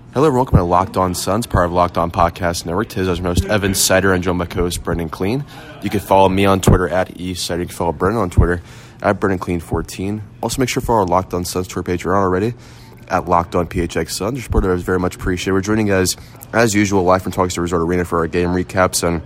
Hello, everyone. Welcome to Locked On Suns, part of Locked On Podcast Network. Today, I'm host Evan Sider and joined by co-host Brendan Clean. You can follow me on Twitter at eSider. You can follow Brendan on Twitter at BrendanClean14. Also, make sure to follow our Locked On Suns Twitter page. You're on already at Locked On PHX Suns. Your support is very much appreciated. We're joining you guys, as usual, live from Talking Star Resort Arena for our game recaps. And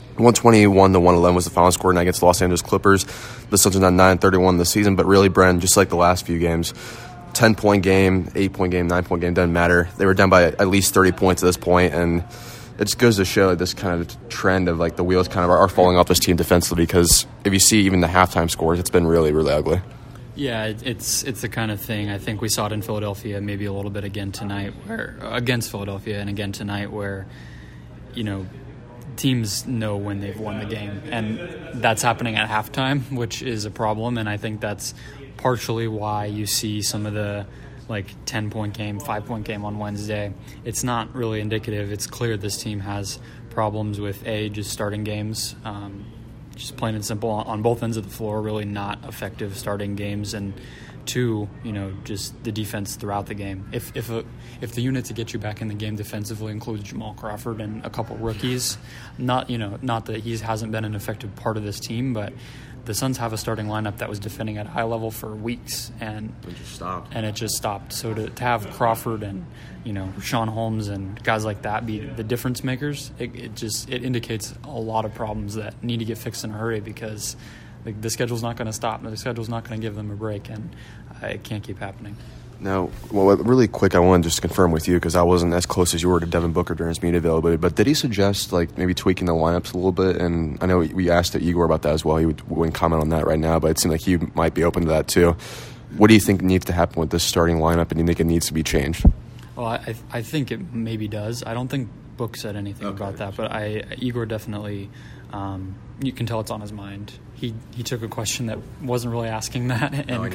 121-111 was the final score tonight against the Los Angeles Clippers. The Suns are now 9-31 this season, but really, Brendan, just like the last few games, 10-point game, 8-point game, 9-point game, doesn't matter. They were down by at least 30 points at this point, and it just goes to show this kind of trend of like the wheels kind of are falling off this team defensively, because if you see even the halftime scores, it's been really, really ugly. Yeah, it's the kind of thing. I think we saw it in Philadelphia, maybe a little bit again tonight, against Philadelphia, and again tonight, where, you know, teams know when they've won the game, and that's happening at halftime, which is a problem, and I think that's partially why you see some of the 10-point game, 5-point game on Wednesday. It's not really indicative. It's clear this team has problems with just starting games, just plain and simple on both ends of the floor, really not effective starting games, and two, just the defense throughout the game. If the unit to get you back in the game defensively includes Jamal Crawford and a couple rookies, not that he hasn't been an effective part of this team, but the Suns have a starting lineup that was defending at a high level for weeks, and it just stopped. So to have Crawford and Richaun Holmes and guys like that be the difference makers, it indicates a lot of problems that need to get fixed in a hurry, because the schedule's not going to stop. The schedule's not going to give them a break, and it can't keep happening. Now, really quick, I want to just confirm with you, because I wasn't as close as you were to Devin Booker during his media availability, but did he suggest maybe tweaking the lineups a little bit? And I know we asked Igor about that as well. He wouldn't comment on that right now, but it seemed like he might be open to that too. What do you think needs to happen with this starting lineup, and do you think it needs to be changed? Well, I think it maybe does. I don't think Book said anything about that, but Igor definitely, you can tell it's on his mind. He took a question that wasn't really asking that,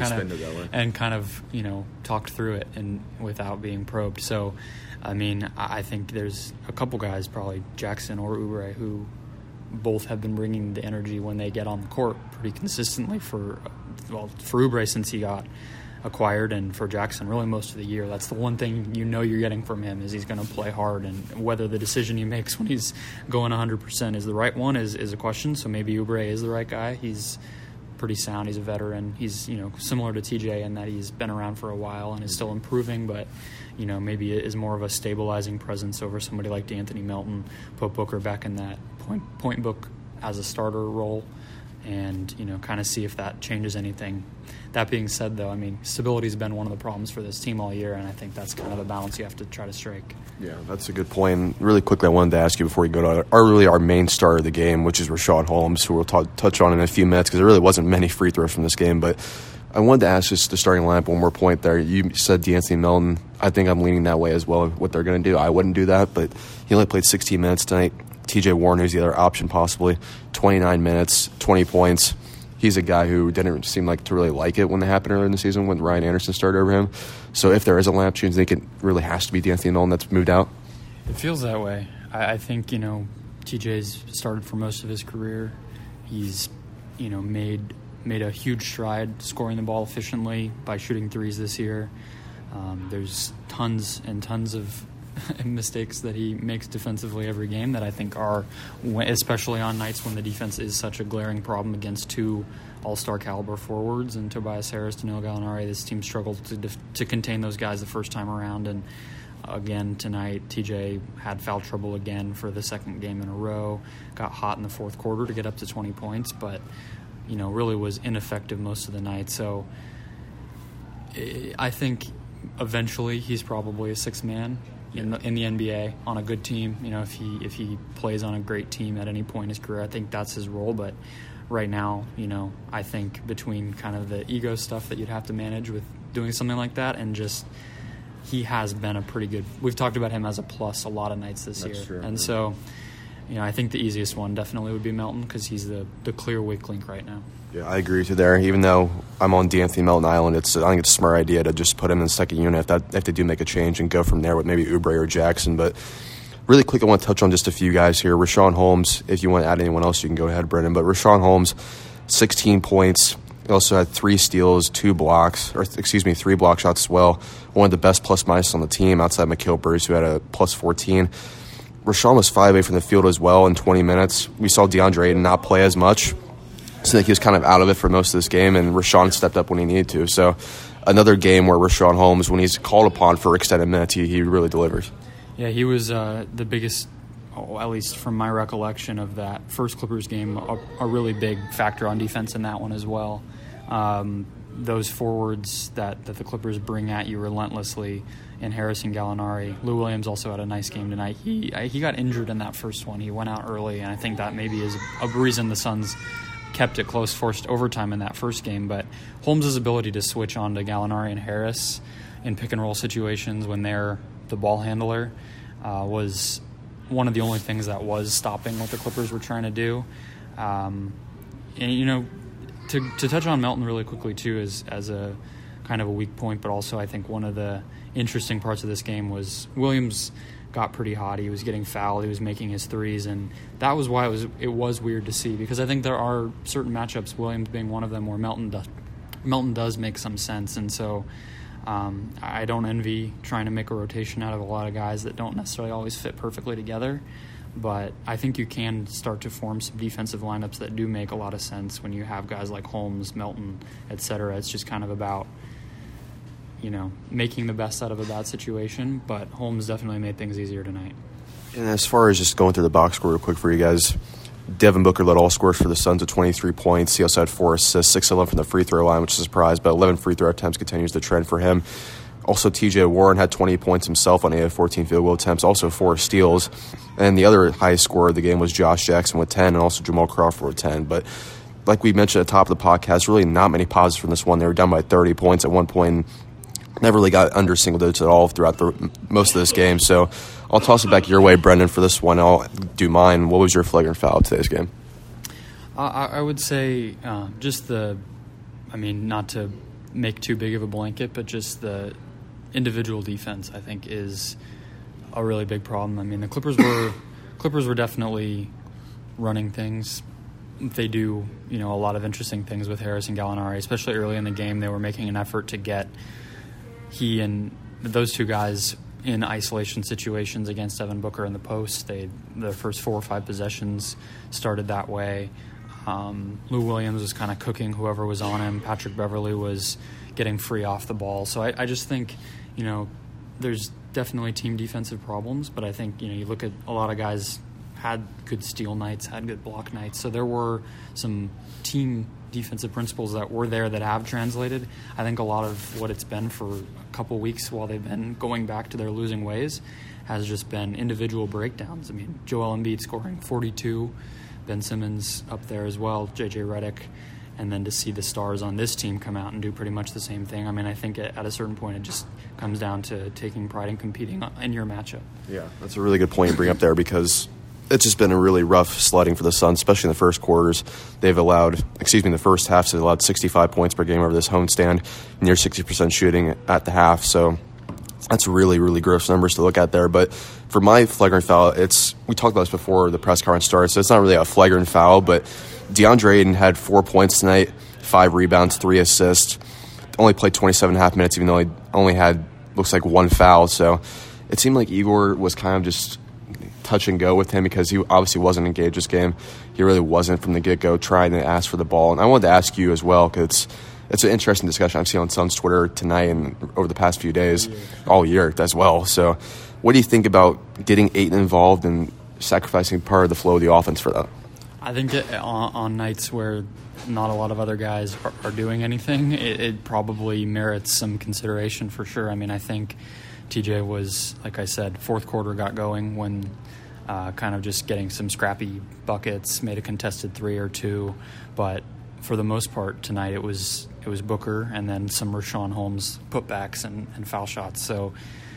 and kind of talked through it and without being probed. So, I mean, I think there's a couple guys, probably Jackson or Oubre, who both have been bringing the energy when they get on the court pretty consistently for Oubre since he got acquired, and for Jackson really most of the year. That's the one thing you're getting from him, is he's going to play hard, and whether the decision he makes when he's going 100% is the right one is a question. So maybe Oubre is the right guy. He's pretty sound. He's a veteran. He's similar to TJ in that he's been around for a while and is still improving, but maybe it is more of a stabilizing presence over somebody like D'Anthony Melton. Put Booker back in that point book as a starter role, and kind of see if that changes anything. That being said, though, I mean, stability's been one of the problems for this team all year, and I think that's kind of the balance you have to try to strike. Yeah, that's a good point. And really quickly, I wanted to ask you before we go to our main star of the game, which is Richaun Holmes, who we'll touch on in a few minutes, because there really wasn't many free throws from this game. But I wanted to ask just the starting lineup one more point there. You said D'Anthony Melton. I think I'm leaning that way as well, what they're going to do. I wouldn't do that, but he only played 16 minutes tonight. TJ Warren, who's the other option possibly, 29 minutes, 20 points. He's a guy who didn't seem like to really like it when it happened earlier in the season when Ryan Anderson started over him. So if there is a lineup change, I think it really has to be D'Anthony Melton that's moved out. It feels that way. I think, TJ's started for most of his career. He's, made a huge stride scoring the ball efficiently by shooting threes this year. There's tons and tons of mistakes that he makes defensively every game that I think are, especially on nights when the defense is such a glaring problem against two all-star caliber forwards and Tobias Harris, Danilo Gallinari. This team struggled to contain those guys the first time around, and again tonight TJ had foul trouble again for the second game in a row. Got hot in the fourth quarter to get up to 20 points, but really was ineffective most of the night. So I think eventually he's probably a sixth man in the NBA on a good team. If he plays on a great team at any point in his career, I think that's his role. But right now, I think between kind of the ego stuff that you'd have to manage with doing something like that, and just he has been a pretty good. We've talked about him as a plus a lot of nights this year, true, and so I think the easiest one definitely would be Melton, because he's the clear weak link right now. Yeah, I agree with you there. Even though I'm on D'Anthony Melton Island, I think it's a smart idea to just put him in the second unit if they do make a change and go from there with maybe Oubre or Jackson. But really quick, I want to touch on just a few guys here. Richaun Holmes, if you want to add anyone else, you can go ahead, Brendan. But Richaun Holmes, 16 points, He also had 3 steals, 3 block shots as well. One of the best plus-minus on the team outside Mikal Bruce, who had a plus 14. Rashawn was 5-8 from the field as well in 20 minutes. We saw DeAndre Ayton not play as much. So I think he was kind of out of it for most of this game, and Rashawn stepped up when he needed to. So another game where Rashawn Holmes, when he's called upon for extended minutes, he really delivers. Yeah, he was the biggest, at least from my recollection of that first Clippers game, a really big factor on defense in that one as well. Those forwards that the Clippers bring at you relentlessly in Harris and Gallinari. Lou Williams also had a nice game tonight. He got injured in that first one. He went out early, and I think that maybe is a reason the Suns kept it close, forced overtime in that first game. But Holmes' ability to switch on to Gallinari and Harris in pick-and-roll situations when they're the ball handler was one of the only things that was stopping what the Clippers were trying to do. And, to touch on Melton really quickly, too, as a kind of a weak point, but also I think one of the interesting parts of this game was Williams got pretty hot. He was getting fouled. He was making his threes, and that was why it was weird to see, because I think there are certain matchups, Williams being one of them, where Melton does make some sense, and so I don't envy trying to make a rotation out of a lot of guys that don't necessarily always fit perfectly together, but I think you can start to form some defensive lineups that do make a lot of sense when you have guys like Holmes, Melton, etc. It's just kind of about making the best out of a bad situation, but Holmes definitely made things easier tonight. And as far as just going through the box score real quick for you guys, Devin Booker led all scorers for the Suns with 23 points. He also had 4 assists, 6-11 from the free throw line, which is a surprise, but 11 free throw attempts continues the trend for him. Also, TJ Warren had 20 points himself on 8 of 14 field goal attempts, also 4 steals. And the other highest scorer of the game was Josh Jackson with 10, and also Jamal Crawford with 10. But like we mentioned at the top of the podcast, really not many positives from this one. They were down by 30 points at one point. Never really got under single digits at all throughout most of this game. So I'll toss it back your way, Brendan, for this one. I'll do mine. What was your flagrant foul of today's game? I would say not to make too big of a blanket, but just the individual defense, I think, is a really big problem. I mean, the Clippers were definitely running things. They do, a lot of interesting things with Harris and Gallinari, especially early in the game. They were making an effort to get he and those two guys in isolation situations against Devin Booker in the post. The first 4 or 5 possessions started that way. Lou Williams was kind of cooking whoever was on him. Patrick Beverley was getting free off the ball. So I just think, there's definitely team defensive problems, but I think, you look at a lot of guys had good steal nights, had good block nights. So there were some team defensive principles that were there that have translated. I think a lot of what it's been for a couple weeks while they've been going back to their losing ways has just been individual breakdowns. I mean, Joel Embiid scoring 42, Ben Simmons up there as well, J.J. Redick, and then to see the stars on this team come out and do pretty much the same thing. I mean, I think at a certain point it just comes down to taking pride in competing in your matchup. Yeah, that's a really good point you bring up there, because it's just been a really rough sledding for the Suns, especially in the first quarters. The first half, so they allowed 65 points per game over this homestand, near 60% shooting at the half. So that's really, really gross numbers to look at there. But for my flagrant foul, we talked about this before the press conference started, so it's not really a flagrant foul, but DeAndre Ayton had 4 points tonight, 5 rebounds, 3 assists. Only played 27.5 minutes, even though he only had, looks like, 1 foul. So it seemed like Igor was kind of just touch and go with him, because he obviously wasn't engaged this game. He really wasn't from the get-go trying to ask for the ball. And I wanted to ask you as well, because it's an interesting discussion I've seen on Suns Twitter tonight and over the past few days, all year as well. So what do you think about getting Ayton involved and sacrificing part of the flow of the offense for that? I think on nights where not a lot of other guys are doing anything, it probably merits some consideration for sure. I mean, I think TJ was, like I said, fourth quarter got going when kind of just getting some scrappy buckets, made a contested 3 or 2, but for the most part tonight it was Booker and then some Rashawn Holmes putbacks and foul shots. So,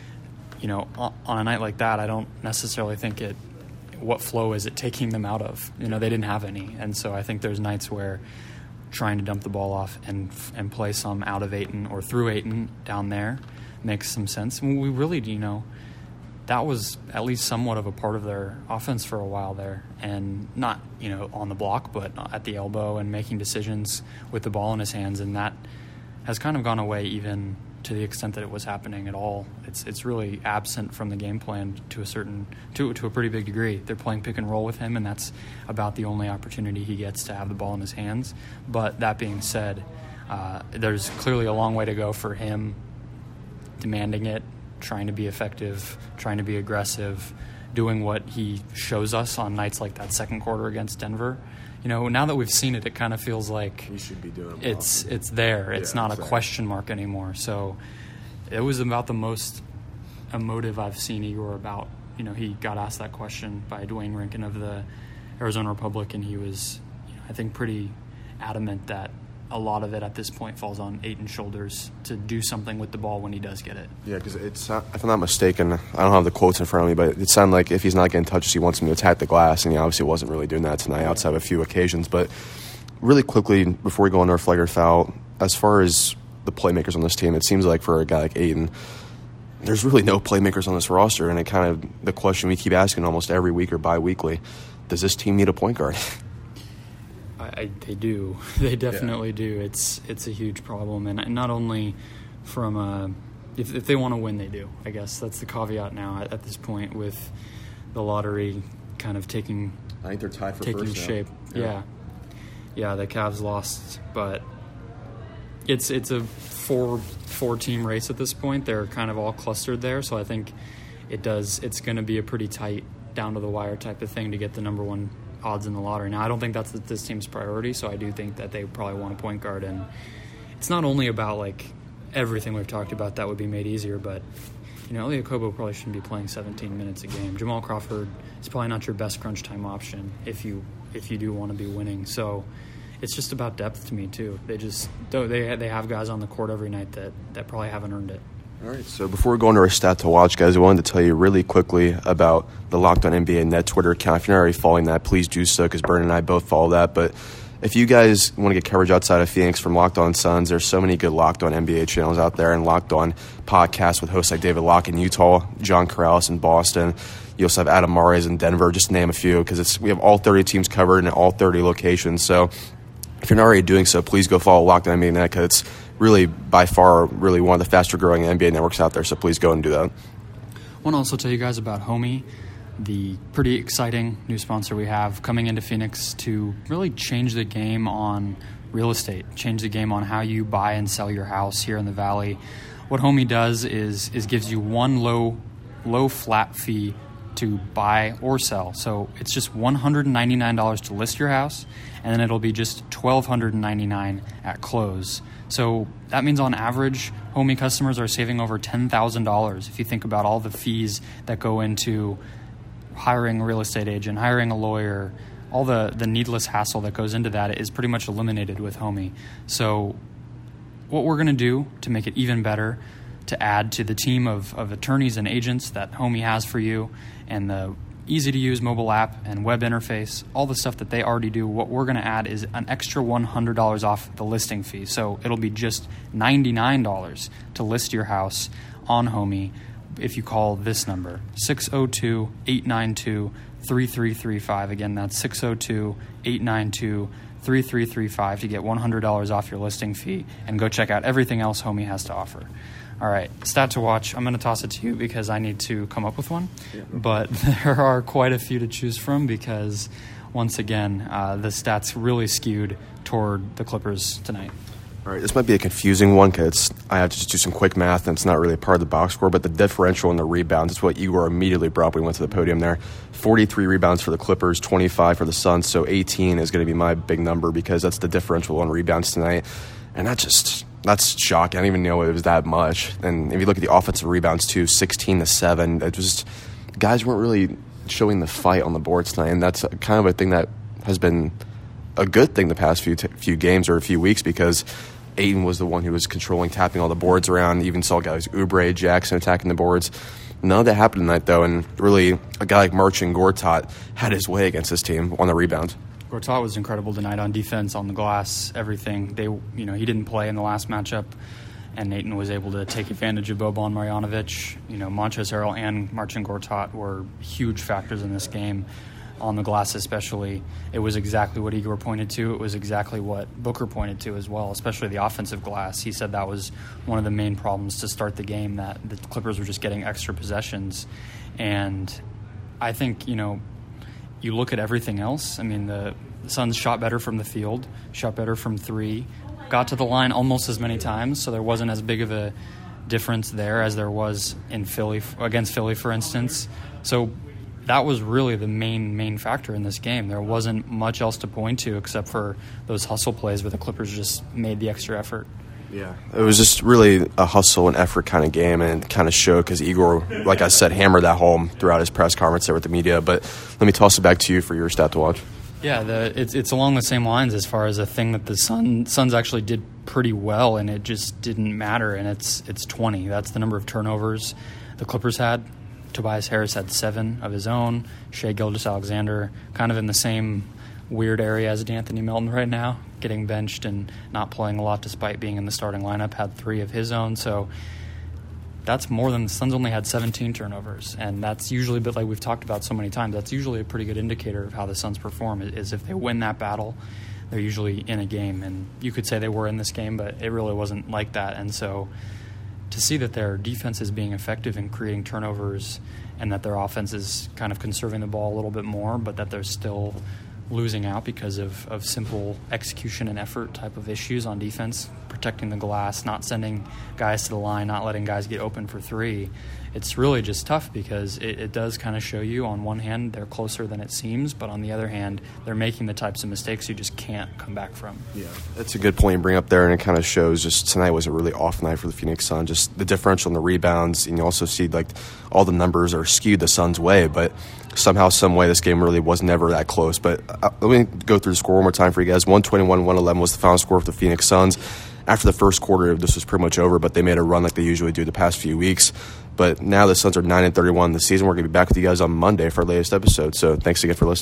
on a night like that, I don't necessarily think what flow is it taking them out of? They didn't have any, and so I think there's nights where trying to dump the ball off and play some out of Ayton or through Ayton down there makes some sense. We really, that was at least somewhat of a part of their offense for a while there, and not, on the block, but at the elbow and making decisions with the ball in his hands, and that has kind of gone away even to the extent that it was happening at all. It's really absent from the game plan to a pretty big degree. They're playing pick and roll with him, and that's about the only opportunity he gets to have the ball in his hands. But that being said, there's clearly a long way to go for him demanding it, trying to be effective, trying to be aggressive, doing what he shows us on nights like that second quarter against Denver. Now that we've seen it, it kind of feels like he should be doing it. It's there. It's not a question mark anymore. So it was about the most emotive I've seen Igor about. He got asked that question by Dwayne Rankin of the Arizona Republic, and he was, I think, pretty adamant that a lot of it at this point falls on Ayton's shoulders to do something with the ball when he does get it. Yeah, because if I'm not mistaken, I don't have the quotes in front of me, but it sounded like if he's not getting touches, he wants him to attack the glass, and he obviously wasn't really doing that tonight outside of a few occasions. But really quickly, before we go on our flag or foul, as far as the playmakers on this team, it seems like for a guy like Ayton, there's really no playmakers on this roster, and it kind of the question we keep asking almost every week or bi-weekly, does this team need a point guard? They do. They definitely do. It's a huge problem, and not only from if they want to win, they do. I guess that's the caveat now at this point with the lottery kind of taking. I think they're tied for taking first shape. now. Yeah. The Cavs lost, but it's a four team race at this point. They're kind of all clustered there, so I think it's going to be a pretty tight, down to the wire type of thing to get the number one odds in the lottery. Now, I don't think that's this team's priority, so I do think that they probably want a point guard, and it's not only about like everything we've talked about that would be made easier, but Elie Okobo probably shouldn't be playing 17 minutes a game. Jamal Crawford is probably not your best crunch time option if you do want to be winning. So it's just about depth to me too. They have guys on the court every night that probably haven't earned it. All right, so before we go into our stat to watch, guys, I wanted to tell you really quickly about the Locked On NBA Net Twitter account. If you're not already following that, please do so, because Brennan and I both follow that. But if you guys want to get coverage outside of Phoenix from Locked On Suns, there's so many good Locked On NBA channels out there, and Locked On podcasts with hosts like David Locke in Utah, John Corrales in Boston. You also have Adam Mares in Denver, just to name a few, because we have all 30 teams covered in all 30 locations. So if you're not already doing so, please go follow Locked On NBA Net, because it's really, by far, really one of the faster-growing NBA networks out there, so please go and do that. I want to also tell you guys about Homey, the pretty exciting new sponsor we have coming into Phoenix to really change the game on real estate, change the game on how you buy and sell your house here in the Valley. What Homey does is gives you one low flat fee to buy or sell. So it's just $199 to list your house, and then it'll be just $1,299 at close. So that means on average, Homey customers are saving over $10,000 if you think about all the fees that go into hiring a real estate agent, hiring a lawyer. All the needless hassle that goes into that is pretty much eliminated with Homey. So what we're going to do to make it even better, to add to the team of attorneys and agents that Homey has for you, and the easy-to-use mobile app and web interface, all the stuff that they already do, what we're going to add is an extra $100 off the listing fee. So it'll be just $99 to list your house on Homey if you call this number, 602-892-3335. Again, that's 602-892-3335 to get $100 off your listing fee, and go check out everything else Homey has to offer. All right, stat to watch. I'm going to toss it to you because I need to come up with one. Yeah. But there are quite a few to choose from because, once again, the stats really skewed toward the Clippers tonight. All right, this might be a confusing one because I have to just do some quick math, and it's not really a part of the box score, but the differential in the rebounds is what Igor immediately brought up when we went to the podium there. 43 rebounds for the Clippers, 25 for the Suns, so 18 is going to be my big number because that's the differential on rebounds tonight. And that's shocking. I didn't even know it was that much. And if you look at the offensive rebounds too, 16-7, it just guys weren't really showing the fight on the boards tonight, and that's kind of a thing that has been a good thing the past few games or a few weeks because Ayton was the one who was controlling, tapping all the boards around. You even saw guys Oubre, Jackson attacking the boards. None of that happened tonight, though, and really a guy like Marcin Gortat had his way against his team on the rebound. Gortat was incredible tonight on defense, on the glass, everything. He didn't play in the last matchup, and Nathan was able to take advantage of Boban Marjanovic. Montrezl Harrell and Marcin Gortat were huge factors in this game. On the glass especially, it was exactly what Igor pointed to. It was exactly what Booker pointed to as well, especially the offensive glass. He said that was one of the main problems to start the game, that the Clippers were just getting extra possessions. And I think, you look at everything else. I mean, the Suns shot better from the field, shot better from three, got to the line almost as many times, so there wasn't as big of a difference there as there was in Philly, against Philly, for instance. So that was really the main factor in this game. There wasn't much else to point to except for those hustle plays where the Clippers just made the extra effort. Yeah, it was just really a hustle and effort kind of game, and it kind of showed because Igor, like I said, hammered that home throughout his press conference there with the media. But let me toss it back to you for your stat to watch. Yeah, it's along the same lines as far as a thing that the Suns actually did pretty well, and it just didn't matter, and it's 20. That's the number of turnovers the Clippers had. Tobias Harris had 7 of his own. Shai Gilgeous-Alexander kind of in the same weird area as D'Anthony Melton right now, getting benched and not playing a lot despite being in the starting lineup, had 3 of his own. So that's more than the Suns only had 17 turnovers. And that's usually, but like we've talked about so many times, that's usually a pretty good indicator of how the Suns perform, is if they win that battle, they're usually in a game. And you could say they were in this game, but it really wasn't like that. And so to see that their defense is being effective in creating turnovers and that their offense is kind of conserving the ball a little bit more, but that they're still losing out because of simple execution and effort type of issues on defense, protecting the glass, not sending guys to the line, not letting guys get open for 3. It's really just tough because it does kind of show you, on one hand, they're closer than it seems, but on the other hand, they're making the types of mistakes you just can't come back from. Yeah, that's a good point you bring up there, and it kind of shows just tonight was a really off night for the Phoenix Suns. Just the differential in the rebounds, and you also see like all the numbers are skewed the Suns' way, but somehow, some way, this game really was never that close. But let me go through the score one more time for you guys. 121-111 was the final score for the Phoenix Suns. After the first quarter, this was pretty much over, but they made a run like they usually do the past few weeks. But now the Suns are 9-31 this season. We're going to be back with you guys on Monday for our latest episode. So thanks again for listening.